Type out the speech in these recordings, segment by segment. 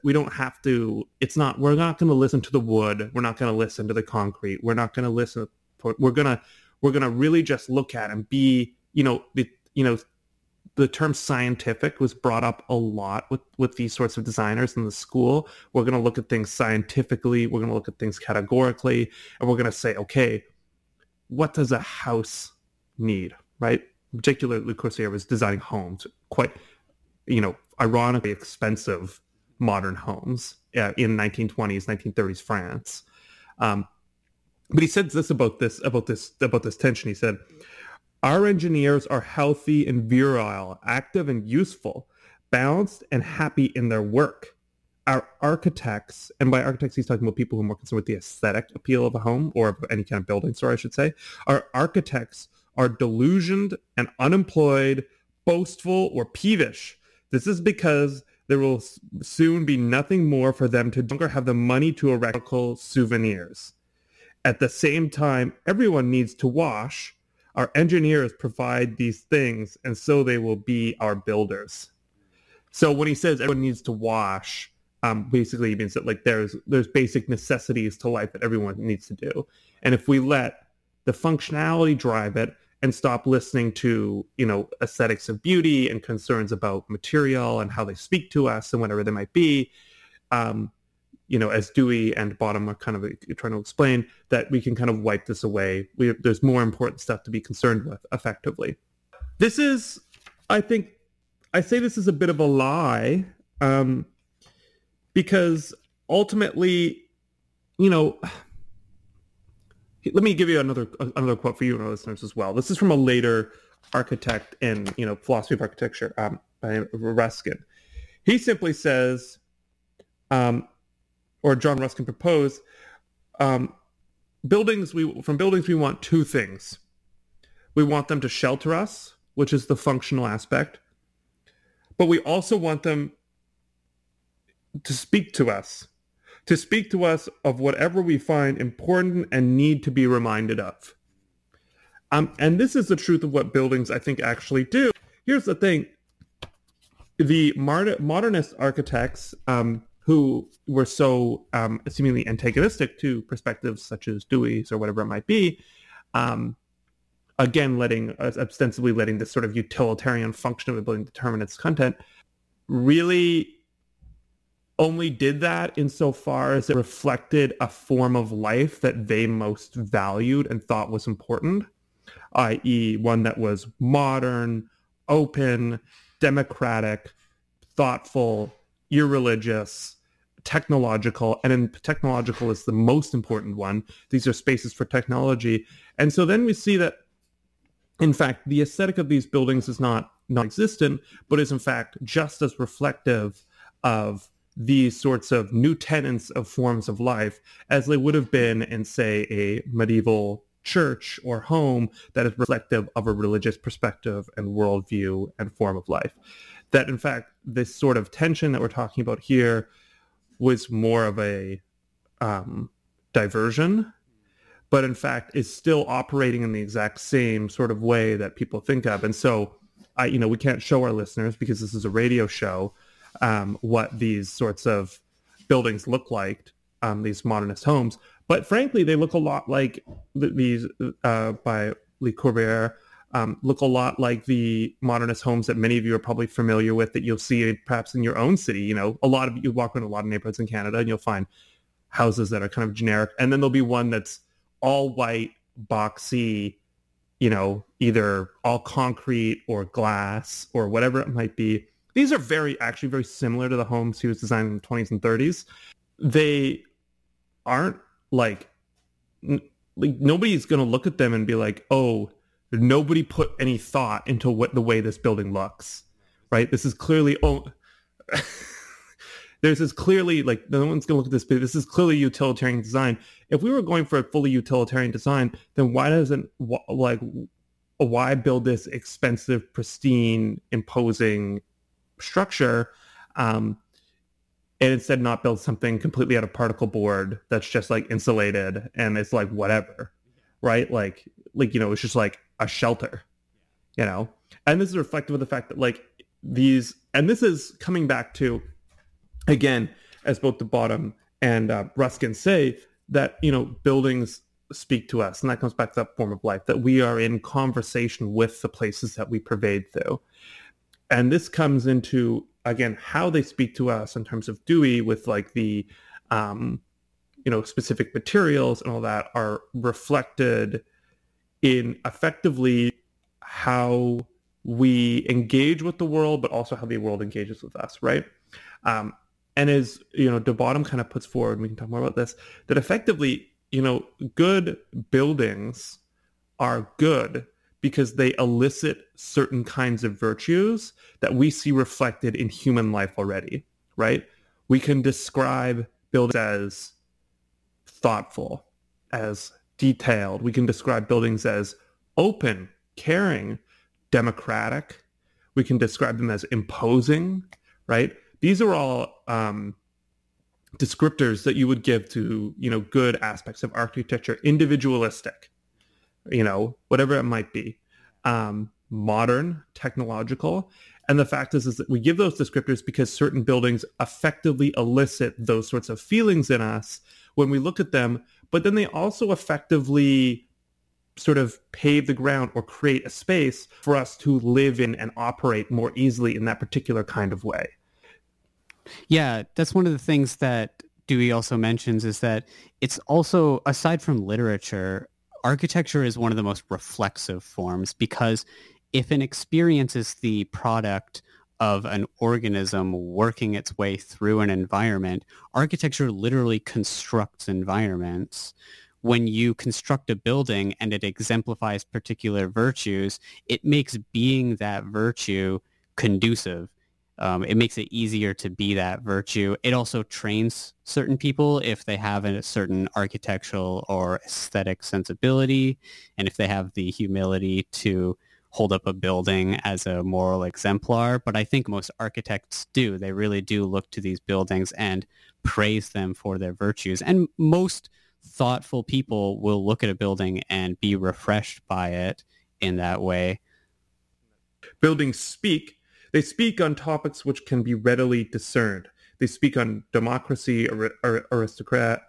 We don't have to, we're not going to listen to the wood. We're not going to listen to the concrete. We're not going to listen. We're going to really just look at and be, the term scientific was brought up a lot with these sorts of designers in the school. We're going to look at things scientifically. We're going to look at things categorically. And we're going to say, okay, what does a house need, right? Particularly, Le Corbusier was designing homes, quite, ironically expensive modern homes in 1920s, 1930s France. But he said this about this tension. He said, "Our engineers are healthy and virile, active and useful, balanced and happy in their work. Our architects," and by architects he's talking about people who are more concerned with the aesthetic appeal of a home or of any kind of building, I should say. "Our architects are delusioned and unemployed, boastful or peevish. This is because there will soon be nothing more for them to longer have the money to erect souvenirs. At the same time, everyone needs to wash. Our engineers provide these things, and so they will be our builders." So when he says everyone needs to wash, basically he means that like there's basic necessities to life that everyone needs to do. And if we let the functionality drive it and stop listening to, aesthetics of beauty and concerns about material and how they speak to us and whatever they might be, as Dewey and Bottom are kind of trying to explain, that we can kind of wipe this away. There's more important stuff to be concerned with effectively. This is, I think, I say this is a bit of a lie, because ultimately, let me give you another quote for you and our listeners as well. This is from a later architect in, philosophy of architecture, by Ruskin. He simply says, or John Ruskin proposed, from buildings we want two things. We want them to shelter us, which is the functional aspect, but we also want them to speak to us of whatever we find important and need to be reminded of. And this is the truth of what buildings, I think, actually do. Here's the thing. The modernist architects, who were so seemingly antagonistic to perspectives such as Dewey's or whatever it might be, again, ostensibly letting this sort of utilitarian function of a building determine its content, really only did that insofar as it reflected a form of life that they most valued and thought was important, i.e. one that was modern, open, democratic, thoughtful, irreligious, technological, and in technological is the most important one. These are spaces for technology. And so then we see that, in fact, the aesthetic of these buildings is not non-existent, but is in fact just as reflective of these sorts of new tenets of forms of life as they would have been in, say, a medieval church or home that is reflective of a religious perspective and worldview and form of life. That, in fact, this sort of tension that we're talking about here was more of a diversion, but in fact is still operating in the exact same sort of way that people think of. And so, we can't show our listeners, because this is a radio show, what these sorts of buildings look like, these modernist homes. But frankly, they look a lot like these by Le Corbusier, look a lot like the modernist homes that many of you are probably familiar with, that you'll see perhaps in your own city. You walk around a lot of neighborhoods in Canada and you'll find houses that are kind of generic. And then there'll be one that's all white, boxy, either all concrete or glass or whatever it might be. These are actually very similar to the homes he was designing in the 20s and 30s. They aren't like nobody's going to look at them and be like, oh, nobody put any thought into the way this building looks, right? This is clearly, there's this clearly, like, no one's going to look at this, but this is clearly utilitarian design. If we were going for a fully utilitarian design, then why build this expensive, pristine, imposing structure, and instead not build something completely out of particle board that's just like insulated and it's like whatever, right? Like it's just like a shelter, and this is reflective of the fact that like these, and this is coming back to, again, as both the bottom and Ruskin say, that, you know, buildings speak to us. And that comes back to that form of life, that we are in conversation with the places that we pervade through. And this comes into, again, how they speak to us in terms of Dewey with like the, you know, specific materials and all that are reflected in effectively how we engage with the world, but also how the world engages with us, right? And as, you know, de Bottom kind of puts forward, and we can talk more about this, that effectively, you know, good buildings are good because they elicit certain kinds of virtues that we see reflected in human life already, right? We can describe buildings as thoughtful, as detailed. We can describe buildings as open, caring, democratic. We can describe them as imposing, right? These are all descriptors that you would give to, you know, good aspects of architecture, individualistic, you know, whatever it might be, modern, technological. And the fact is that we give those descriptors because certain buildings effectively elicit those sorts of feelings in us when we look at them, but then they also effectively sort of pave the ground or create a space for us to live in and operate more easily in that particular kind of way. Yeah, that's one of the things that Dewey also mentions, is that it's also, aside from literature, architecture is one of the most reflexive forms, because if an experience is the product of an organism working its way through an environment, architecture literally constructs environments. When you construct a building and it exemplifies particular virtues, it makes being that virtue conducive. It makes it easier to be that virtue. It also trains certain people if they have a certain architectural or aesthetic sensibility, and if they have the humility to hold up a building as a moral exemplar. But I think most architects do. They really do look to these buildings and praise them for their virtues. And most thoughtful people will look at a building and be refreshed by it in that way. Buildings speak. They speak on topics which can be readily discerned. They speak on democracy, aristocracy.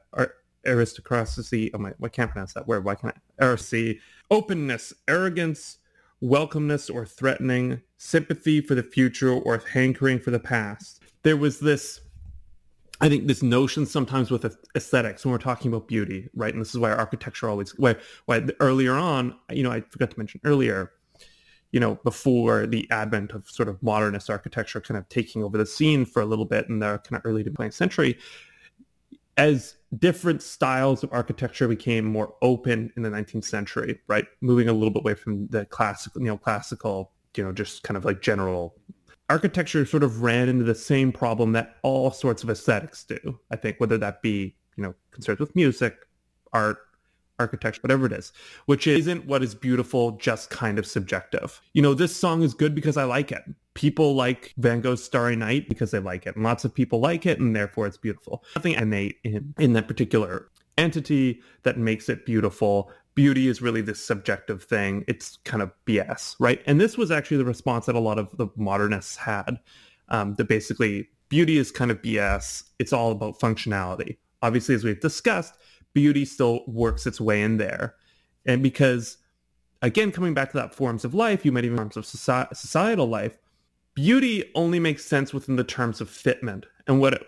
I can't pronounce that word. Why can't I? Aristocracy, openness, arrogance, welcomeness or threatening, sympathy for the future or hankering for the past. There was this, I think, this notion sometimes with aesthetics when we're talking about beauty, right? And this is why architecture always, why earlier on, you know, I forgot to mention earlier, you know, before the advent of sort of modernist architecture kind of taking over the scene for a little bit in the kind of early to 20th century, as different styles of architecture became more open in the 19th century, right? Moving a little bit away from the classical, just kind of like general architecture sort of ran into the same problem that all sorts of aesthetics do, I think, whether that be, you know, concerns with music, art, architecture, whatever it is, which isn't what is beautiful, just kind of subjective. You know, this song is good because I like it. People like Van Gogh's Starry Night because they like it. And lots of people like it, and therefore it's beautiful. Nothing innate in that particular entity that makes it beautiful. Beauty is really this subjective thing. It's kind of BS, right? And this was actually the response that a lot of the modernists had, that basically beauty is kind of BS. It's all about functionality. Obviously, as we've discussed, beauty still works its way in there. And because, again, coming back to that forms of life, you might even forms of societal life, beauty only makes sense within the terms of fitment. And what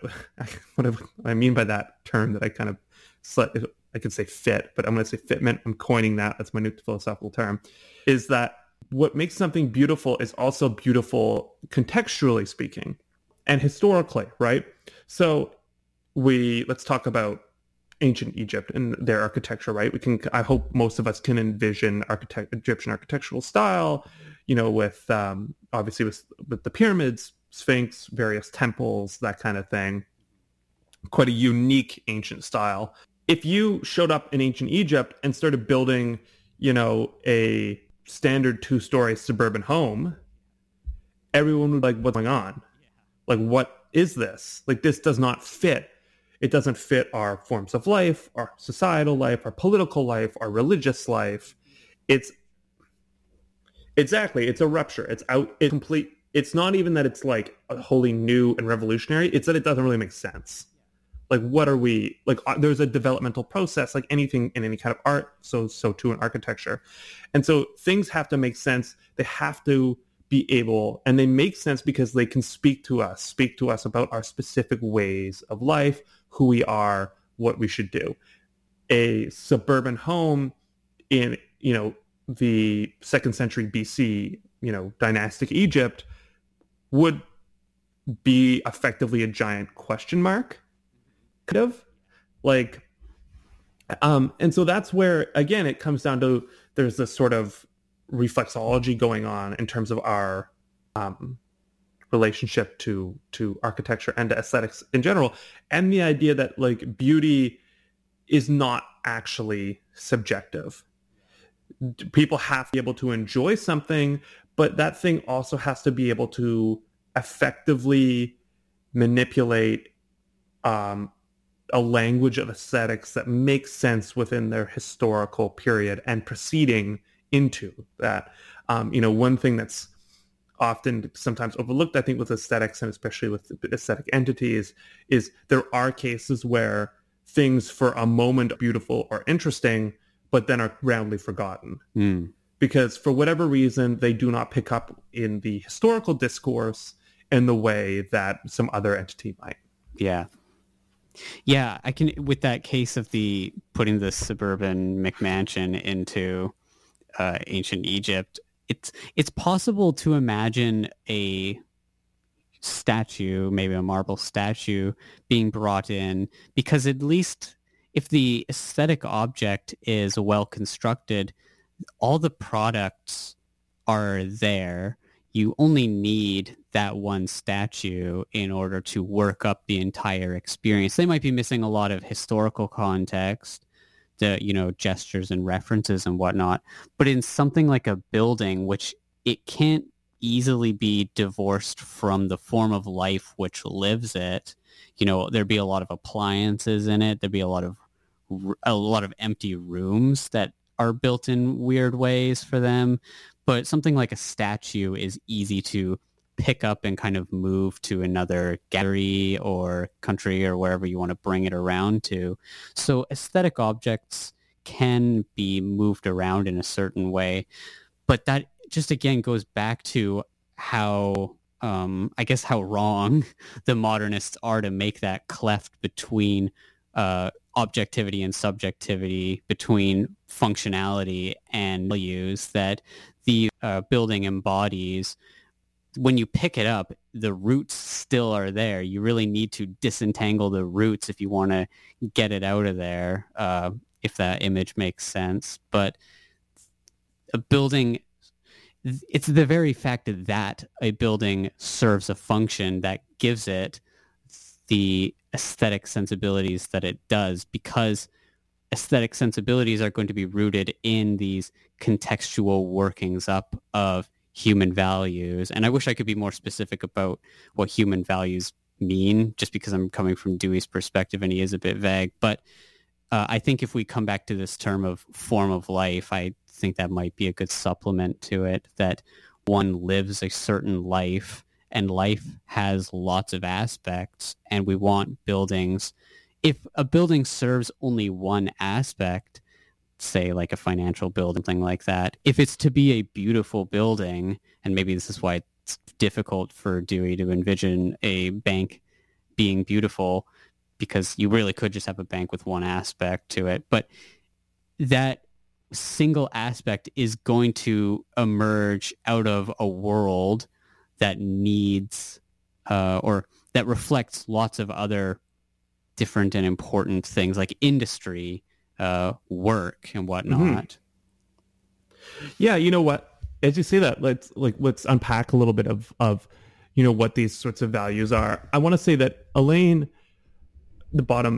I mean by that term that I kind of, I could say fit, but I'm going to say fitment. I'm coining that. That's my new philosophical term, is that what makes something beautiful is also beautiful contextually speaking and historically, right? So let's talk about ancient Egypt and their architecture, right? I hope most of us can envision Egyptian architectural style, you know, with obviously with the pyramids, Sphinx, various temples, that kind of thing. Quite a unique ancient style. If you showed up in ancient Egypt and started building, you know, a standard 2-story suburban home, everyone would be like, what's going on? Like, what is this? Like, this does not fit. It doesn't fit our forms of life, our societal life, our political life, our religious life. It's a rupture. It's complete. It's not even that it's like a wholly new and revolutionary. It's that it doesn't really make sense. Like, what are we, like, there's a developmental process, like anything in any kind of art, so too in architecture. And so things have to make sense. They have to be able, and they make sense because they can speak to us about our specific ways of life, who we are, what we should do. A suburban home in, the 2nd century BC, dynastic Egypt would be effectively a giant question mark, kind of like, and so that's where, again, it comes down to, there's this sort of reflexology going on in terms of our relationship to architecture and to aesthetics in general, and the idea that, like, beauty is not actually subjective. People have to be able to enjoy something, but that thing also has to be able to effectively manipulate a language of aesthetics that makes sense within their historical period and proceeding into that. One thing that's often sometimes overlooked, I think, with aesthetics, and especially with aesthetic entities, is there are cases where things for a moment are beautiful or interesting, but then are roundly forgotten. Because for whatever reason, they do not pick up in the historical discourse in the way that some other entity might. Yeah. Yeah, I can, with that case of the putting the suburban McMansion into ancient Egypt, it's possible to imagine a statue, maybe a marble statue, being brought in, because at least if the aesthetic object is well constructed, all the products are there. You only need that one statue in order to work up the entire experience. They might be missing a lot of historical context, the gestures and references and whatnot, but in something like a building, which it can't easily be divorced from the form of life which lives it, there'd be a lot of appliances in it. There'd be a lot of empty rooms that are built in weird ways for them. But something like a statue is easy to pick up and kind of move to another gallery or country or wherever you want to bring it around to. So aesthetic objects can be moved around in a certain way. But that just, again, goes back to how, how wrong the modernists are to make that cleft between objectivity and subjectivity, between functionality and values that the building embodies. When you pick it up, the roots still are there. You really need to disentangle the roots if you want to get it out of there, if that image makes sense. But a building, it's the very fact that a building serves a function that gives it the aesthetic sensibilities that it does, because aesthetic sensibilities are going to be rooted in these contextual workings up of human values. And I wish I could be more specific about what human values mean, just because I'm coming from Dewey's perspective and he is a bit vague. But I think if we come back to this term of form of life, I think that might be a good supplement to it, that one lives a certain life, and life has lots of aspects, and we want buildings. If a building serves only one aspect, say like a financial building, something like that, if it's to be a beautiful building, and maybe this is why it's difficult for Dewey to envision a bank being beautiful, because you really could just have a bank with one aspect to it, but that single aspect is going to emerge out of a world that needs or that reflects lots of other different and important things like industry, work, and whatnot. Yeah, you know what? As you say that, let's unpack a little bit of what these sorts of values are. I want to say that Alain, the bottom,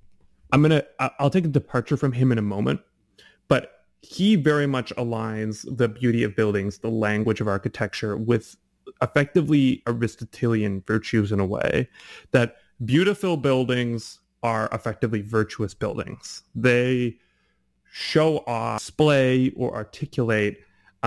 I'll take a departure from him in a moment, but he very much aligns the beauty of buildings, the language of architecture, with effectively Aristotelian virtues in a way that beautiful buildings are effectively virtuous buildings. They show off, display, or articulate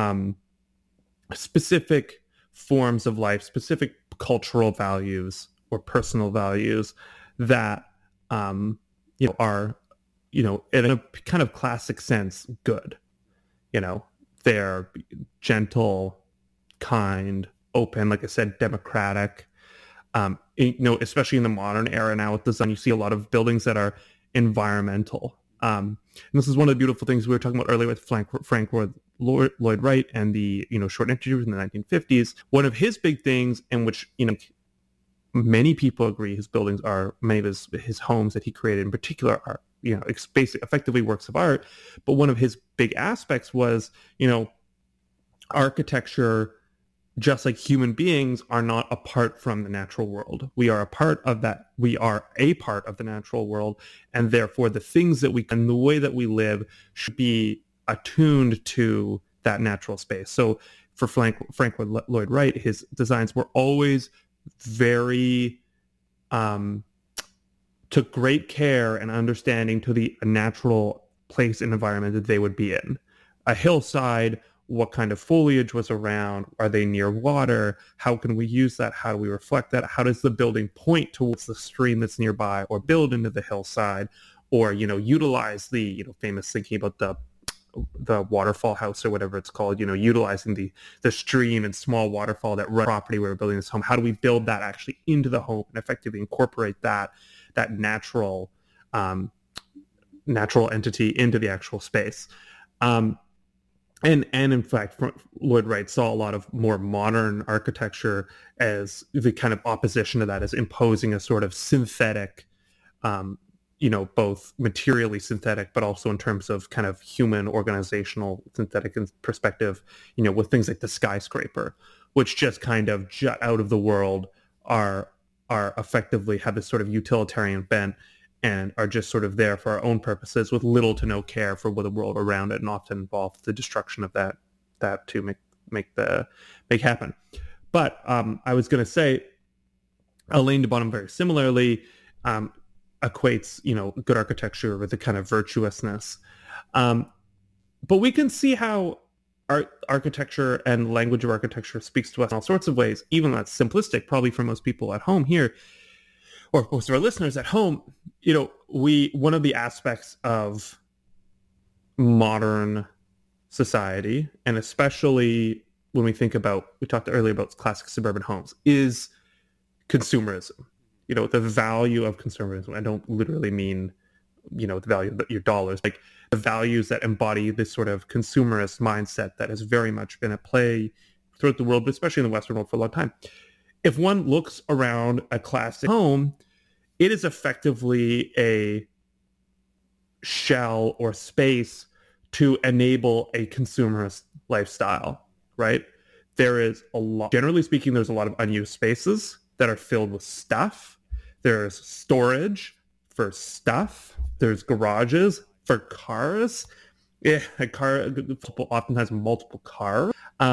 specific forms of life, specific cultural values or personal values that are, in a kind of classic sense, good. They're gentle, kind, open, like I said, democratic. Especially in the modern era now with design, you see a lot of buildings that are environmental. And this is one of the beautiful things we were talking about earlier with Frank Lloyd Wright and the short interviews in the 1950s. One of his big things, in which many people agree his buildings are, many of his homes that he created in particular are effectively works of art. But one of his big aspects was architecture, just like human beings, are not apart from the natural world. We are a part of that. We are a part of the natural world, and therefore the things that and the way that we live should be attuned to that natural space. So for Frank Lloyd Wright, his designs were always very took great care and understanding to the natural place and environment that they would be in. A hillside, what kind of foliage was around? Are they near water? How can we use that? How do we reflect that? How does the building point towards the stream that's nearby, or build into the hillside, or utilize the famous thinking about the waterfall house or whatever it's called, utilizing the stream and small waterfall that run property where we're building this home. How do we build that actually into the home and effectively incorporate that natural entity into the actual space? And in fact, Lloyd Wright saw a lot of more modern architecture as the kind of opposition to that, as imposing a sort of synthetic, both materially synthetic, but also in terms of kind of human organizational synthetic perspective, with things like the skyscraper, which just kind of jut out of the world, are effectively have this sort of utilitarian bent, and are just sort of there for our own purposes with little to no care for the world around it, and often involve the destruction of that to make happen. But I was going to say, Alain de Botton very similarly equates good architecture with the kind of virtuousness. But we can see how architecture and language of architecture speaks to us in all sorts of ways, even though that's simplistic, probably for most people at home here, or most of our listeners at home. One of the aspects of modern society, and especially when we talked earlier about classic suburban homes, is consumerism. The value of consumerism. I don't literally mean, the value of your dollars, like the values that embody this sort of consumerist mindset that has very much been at play throughout the world, but especially in the Western world for a long time. If one looks around a classic home, it is effectively a shell or space to enable a consumerist lifestyle, right? There is generally speaking, there's a lot of unused spaces that are filled with stuff. There's storage for stuff. There's garages for cars. Yeah, oftentimes multiple cars.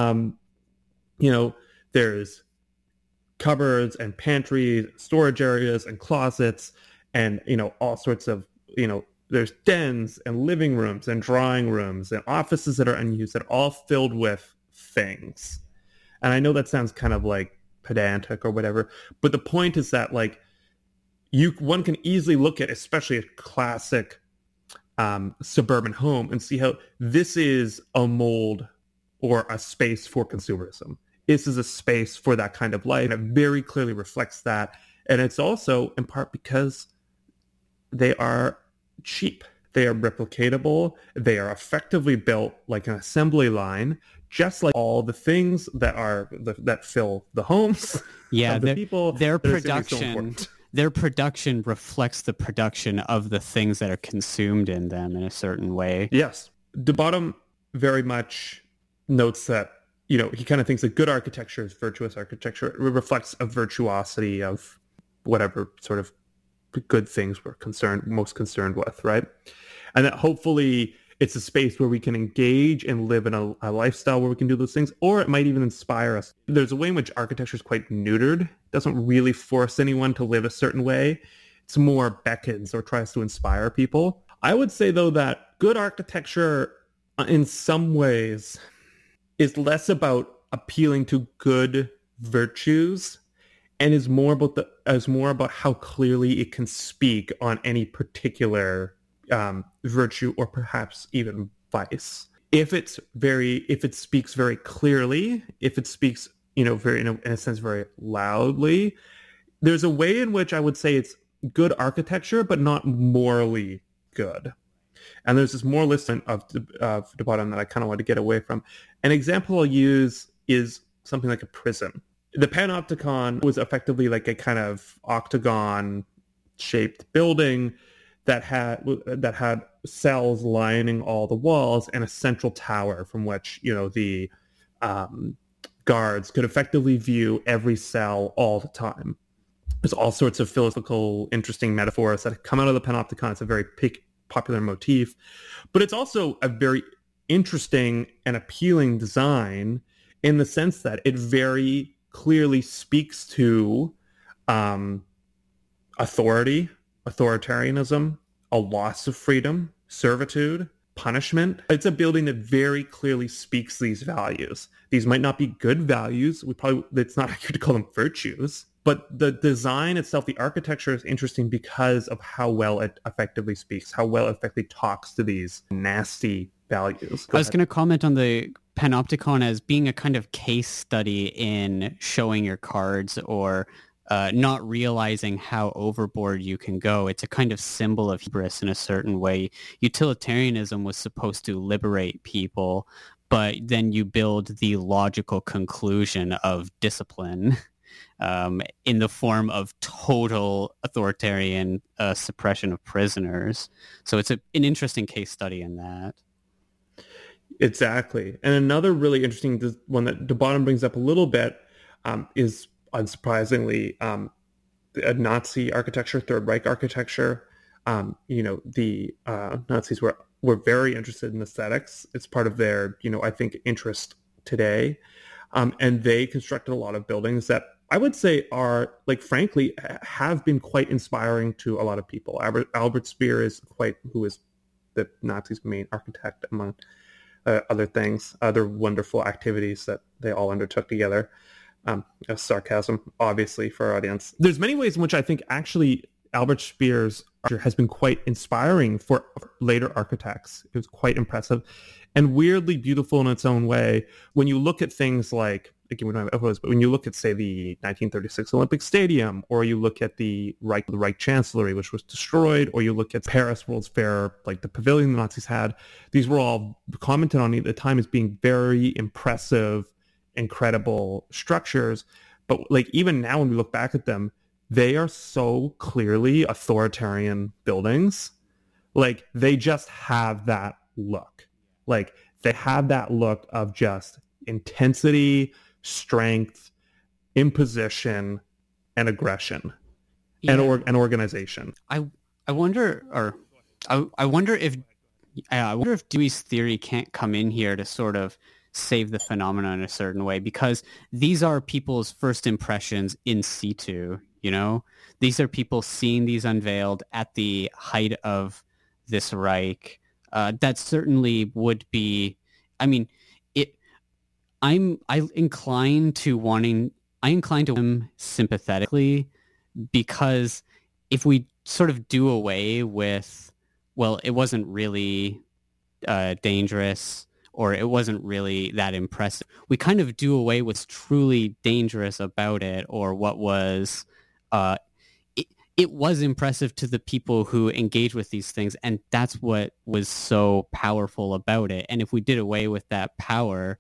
There's cupboards and pantries, storage areas and closets, and all sorts of there's dens and living rooms and drawing rooms and offices that are unused, that are all filled with things. And I know that sounds kind of like pedantic or whatever, but the point is that one can easily look at, especially a classic suburban home, and see how this is a mold or a space for consumerism. This is a space for that kind of life. And it very clearly reflects that. And it's also in part because they are cheap. They are replicatable. They are effectively built like an assembly line, just like all the things that fill the homes. Yeah, of the people. Their production reflects the production of the things that are consumed in them in a certain way. Yes. De Botton very much notes that, he kind of thinks that good architecture is virtuous architecture. It reflects a virtuosity of whatever sort of good things we're most concerned with, right? And that hopefully it's a space where we can engage and live in a lifestyle where we can do those things, or it might even inspire us. There's a way in which architecture is quite neutered. It doesn't really force anyone to live a certain way. It's more beckons or tries to inspire people. I would say, though, that good architecture in some ways is less about appealing to good virtues and is more about how clearly it can speak on any particular virtue or perhaps even vice. If it speaks very clearly, if it speaks, very in a sense very loudly, there's a way in which I would say it's good architecture, but not morally good. And there's this moralism of de Botton that I kind of want to get away from. An example I'll use is something like a prison. The Panopticon was effectively like a kind of octagon-shaped building that had cells lining all the walls and a central tower from which the guards could effectively view every cell all the time. There's all sorts of philosophical, interesting metaphors that come out of the Panopticon. It's a very popular motif, but it's also a very interesting and appealing design in the sense that it very clearly speaks to authoritarianism, a loss of freedom, servitude, punishment. It's a building that very clearly speaks these values. These might not be good values. It's not accurate to call them virtues. But the design itself, the architecture is interesting because of how well it effectively speaks, how well it effectively talks to these nasty values. I was going to comment on the Panopticon as being a kind of case study in showing your cards or not realizing how overboard you can go. It's a kind of symbol of hubris in a certain way. Utilitarianism was supposed to liberate people, but then you build the logical conclusion of discipline. In the form of total authoritarian suppression of prisoners. So it's an interesting case study in that. Exactly. And another really interesting one that de Botton brings up a little bit is, unsurprisingly, Nazi architecture, Third Reich architecture. The Nazis were very interested in aesthetics. It's part of their, I think, interest today. And they constructed a lot of buildings that I would say are, frankly, have been quite inspiring to a lot of people. Albert Speer who is the Nazis' main architect, among other things, other wonderful activities that they all undertook together. Sarcasm, obviously, for our audience. There's many ways in which I think actually Albert Speer's architecture has been quite inspiring for later architects. It was quite impressive and weirdly beautiful in its own way. When you look at things like, again, we don't have photos, but when you look at, say, the 1936 Olympic Stadium, or you look at the Reich Chancellery, which was destroyed, or you look at Paris World's Fair, like the pavilion the Nazis had, these were all commented on at the time as being very impressive, incredible structures. But even now when we look back at them, they are so clearly authoritarian buildings. They just have that look. They have that look of just intensity, strength, imposition, and aggression, and organization. I wonder if Dewey's theory can't come in here to sort of save the phenomenon in a certain way, because these are people's first impressions in situ. These are people seeing these unveiled at the height of this Reich. That certainly would be. I mean, I'm inclined to him sympathetically, because if we sort of do away with, well, it wasn't really dangerous, or it wasn't really that impressive, we kind of do away with what's truly dangerous about it, or what was it was impressive to the people who engage with these things, and that's what was so powerful about it. And if we did away with that power,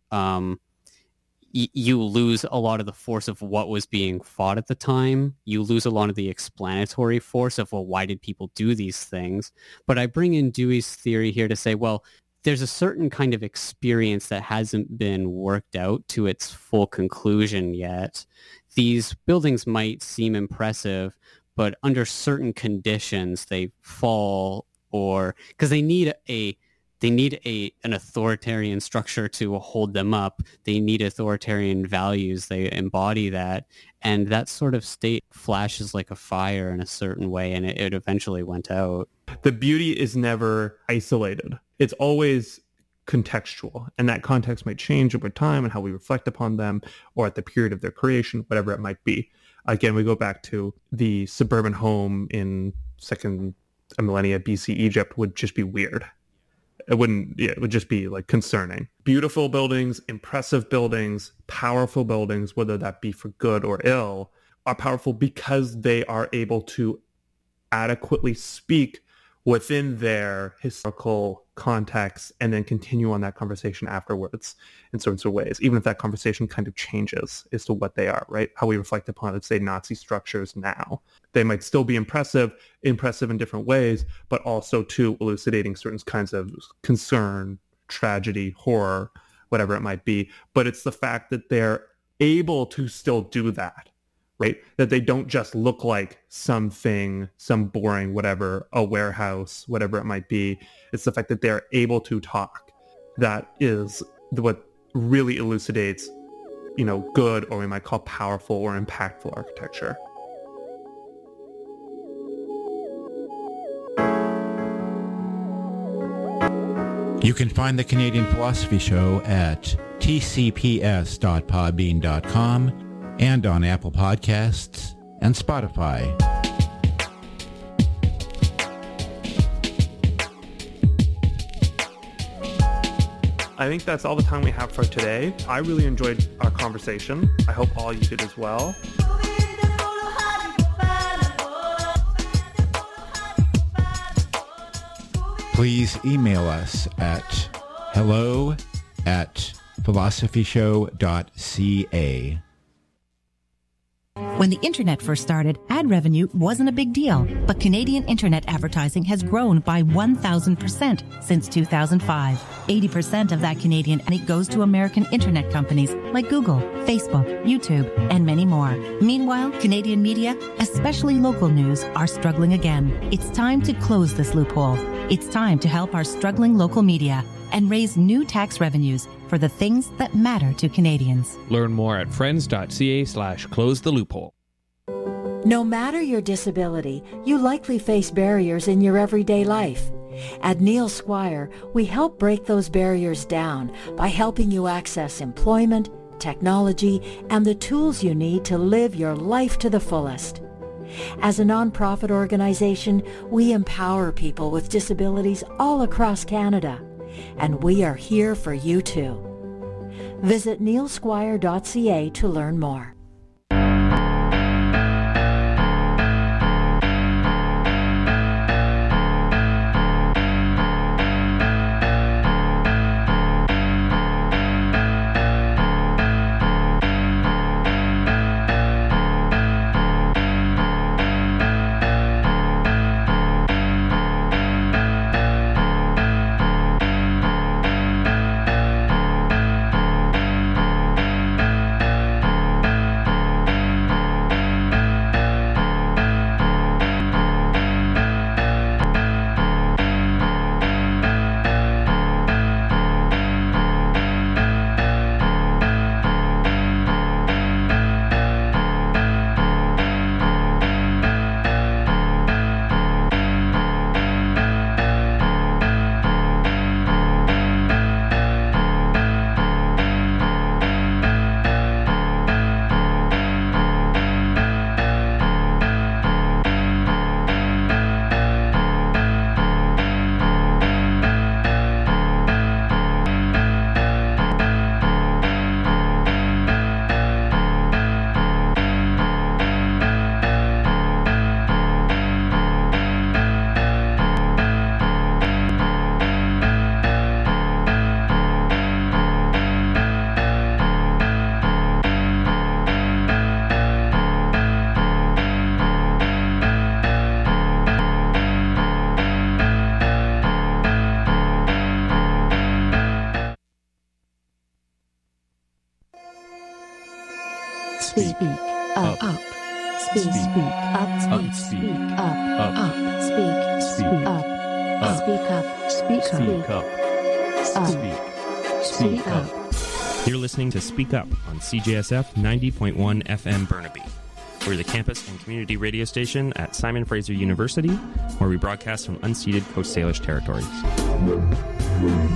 you lose a lot of the force of what was being fought at the time. You lose a lot of the explanatory force of, well, why did people do these things? But I bring in Dewey's theory here to say, well, there's a certain kind of experience that hasn't been worked out to its full conclusion yet. These buildings might seem impressive, but under certain conditions they fall, or because they need an authoritarian structure to hold them up. They need authoritarian values. They embody that. And that sort of state flashes like a fire in a certain way, and it eventually went out. The beauty is never isolated. It's always contextual, and that context might change over time and how we reflect upon them, or at the period of their creation, whatever it might be. Again, we go back to the suburban home in second millennia BC Egypt would just be weird. It would just be like concerning. Beautiful buildings, impressive buildings, powerful buildings, whether that be for good or ill, are powerful because they are able to adequately speak within their historical context and then continue on that conversation afterwards in sorts of ways, even if that conversation kind of changes as to what they are, right? How we reflect upon, let's say, Nazi structures now. They might still be impressive in different ways, but also too elucidating certain kinds of concern, tragedy, horror, whatever it might be. But it's the fact that they're able to still do that, right? That they don't just look like something, some boring, whatever, a warehouse, whatever it might be. It's the fact that they're able to talk. That is what really elucidates, good, or we might call powerful or impactful architecture. You can find the Canadian Philosophy Show at tcps.podbean.com and on Apple Podcasts and Spotify. I think that's all the time we have for today. I really enjoyed our conversation. I hope all you did as well. Please email us at hello@philosophyshow.ca. When the internet first started, ad revenue wasn't a big deal, but Canadian internet advertising has grown by 1,000% since 2005. 80% of that Canadian money goes to American internet companies like Google, Facebook, YouTube, and many more. Meanwhile, Canadian media, especially local news, are struggling again. It's time to close this loophole. It's time to help our struggling local media and raise new tax revenues for the things that matter to Canadians. Learn more at friends.ca/close the loophole. No matter your disability, you likely face barriers in your everyday life. At Neil Squire, we help break those barriers down by helping you access employment, technology, and the tools you need to live your life to the fullest. As a nonprofit organization, we empower people with disabilities all across Canada, and we are here for you too. Visit neilsquire.ca to learn more. Speak up. Speak up. Speak up. Speak up. Speak up. Speak up. Speak up. You're listening to Speak Up on CJSF 90.1 FM Burnaby. We're the campus and community radio station at Simon Fraser University, where we broadcast from unceded Coast Salish territories.